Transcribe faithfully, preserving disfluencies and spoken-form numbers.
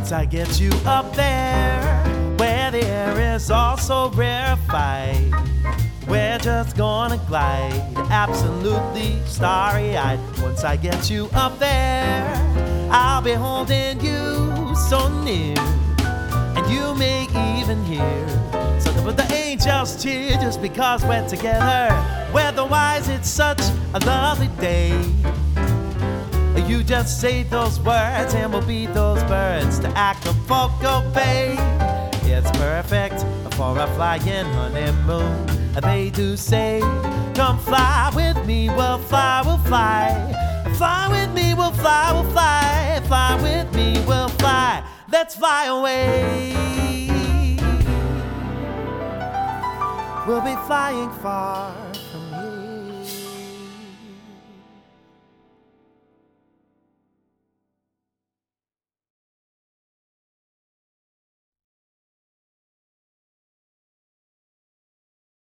Once I get you up there, where the air is also rarefied, we're just gonna glide, absolutely starry-eyed. Once I get you up there, I'll be holding you so near, and you may even hear something but the angels cheer just because we're together. Weather-wise, it's such a lovely day. You just say those words and we'll beat those birds to Acapulco Bay. It's perfect for a flying honeymoon. They do say, come fly with me, we'll fly, we'll fly. Fly with me, we'll fly, we'll fly. Fly with me, we'll fly. Let's fly away. We'll be flying far from